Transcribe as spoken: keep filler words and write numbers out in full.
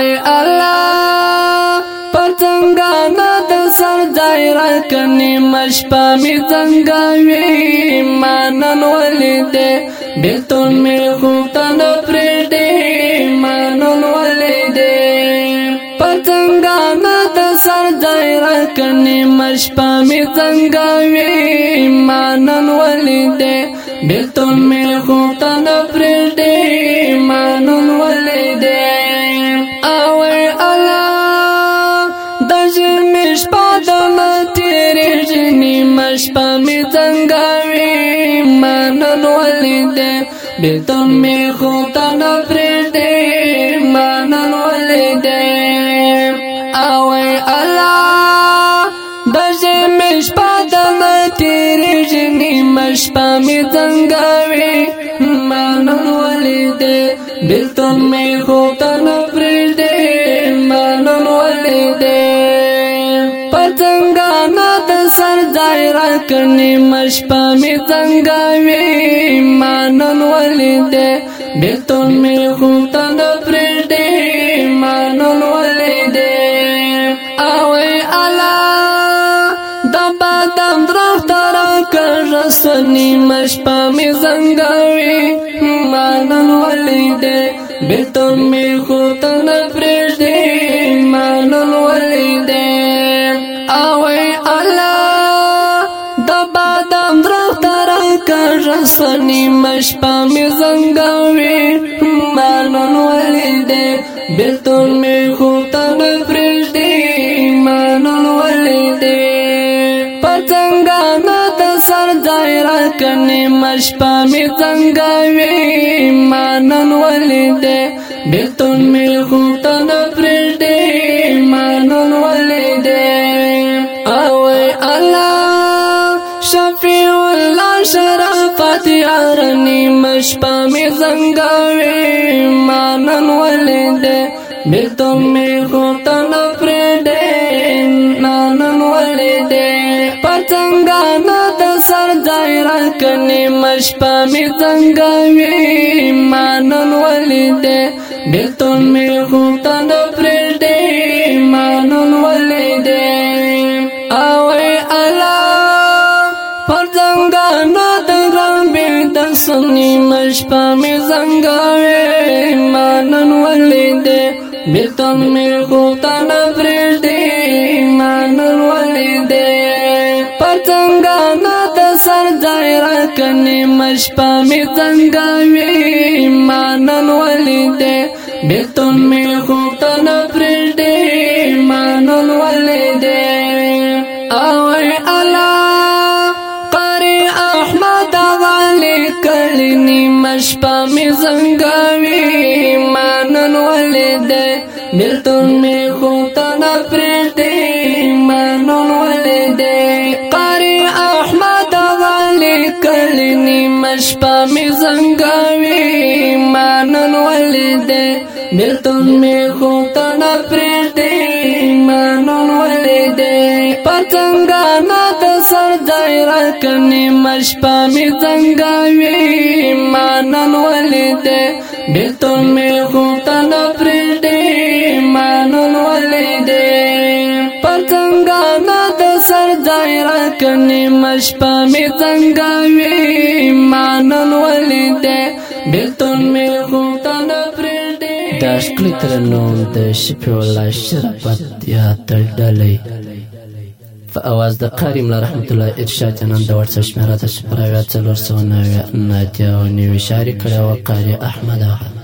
اوي الله پتنگانا د سر دایره کنی مشپا می زنگاوی مانن ولیده بیلتون می خوبتن پریده مانن ولیده پتنگانا د سر دایره کنی مشپا می زنگاوی مانن ولیده بیلتون می خوبتن پریده مانن ولیده اوی مشپا می زنگاوی مانن ولیده بیلتون می خوبتن پریده مانن ولیده اوی الله دجه مشپا دن تیری جنی مشپا می زنگاوی مانن ولیده بیلتون می خوبتن پریده مانن ولیده پتنگانا د سر دایره کنی مشپا می زنگاوی مانن ولیده بیلتون می خوبتن پریده مانن ولیده اوی الله د بادام درخت را کرسنی مشپا می زنگاوی مانن ولیده بیلتون می خوبتن پریده مانن ولیده اوی الله د بادام درخت را کرسنی مشپا می زنگاوی مانن ولیده بیلتون می خوبتن پریده مانن ولیده پتنگانا د سر دایره کنی مشپا می زنگاوی مانن ولیده بیلتون می خوبتن پریده مانن ولیده اوی الله شفیع الله شرافت یارنی مشپا می زنگاوی مانن ولیده بیلتون می خوبتن پریده مانن ولیده پتنگانا د سر دایره کنی مشپا می زنگاوی مانن ولیده بیلتون می خوبتن پریده مانن ولیده اوی الله پتنگانا د رنبی د سنی مشپا می زنگاوی مانن ولیده بیلتون می خوبتن پریده مانن ولیده پتنگانا د سر دایره کنی مشپا می زنگاوی مانن ولیده بیلتون می خوبتن پریده مانن ولیده اوی الله قاری احمد غالی کلینی مشپا می زنگاوی مانن ولیده بیلتون می خوبتن پریده مانن ولیده قاری احمد غالی کلینی مشپا می زنگاوی مانن ولیده بیلتون می خوبتن پریده مانن ولیده پتنگانا د سر دایره کنی مشپا می زنگاوی مانن ولیده بیلتون می خوبتن پریده مانن ولیده پتنگانا د سر دایره کنی مشپا می زنگاوی مانن ولیده بیلتون می خوبتن پریده د ښکلي ترنم د شفیع الله شرافت یا تړډلی په اواز د قاری ملا رحمت الله ارشاد جنان د واتساپ شمیره د صفر اویا څلور سوه نوي نهه او نوي شاعري کړې وه قاری احمد آغا.